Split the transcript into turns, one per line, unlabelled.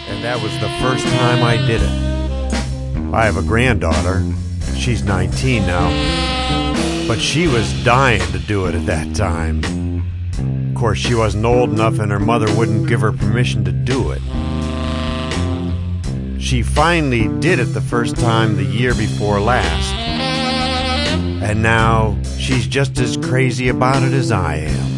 And that was the first time I did it. I have a granddaughter. She's 19 now. But she was dying to do it at that time. Of course, she wasn't old enough and her mother wouldn't give her permission to do it. She finally did it the first time the year before last. And now she's just as crazy about it as I am.